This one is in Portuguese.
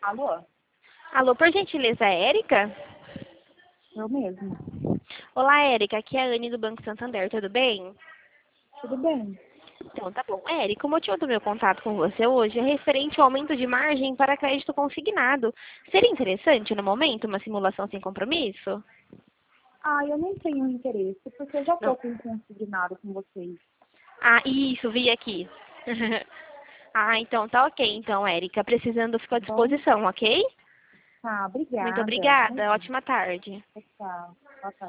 Alô? Alô, por gentileza, é Érica? Eu mesmo. Olá, Érica, aqui é a Anne do Banco Santander, tudo bem? Tudo bem? Então, tá bom. Érica, o motivo do meu contato com você hoje é referente ao aumento de margem para crédito consignado. Seria interessante, no momento, uma simulação sem compromisso? Ah, eu não tenho interesse, porque eu já Não. estou com um consignado com vocês. Ah, isso, vi aqui. Ah, então tá ok, então, Érica. Precisando, fico Tá à bom? disposição, ok? Tá, Muito obrigada. obrigada, Imagina. ótima tarde. Tchau, tchau. Boa tarde.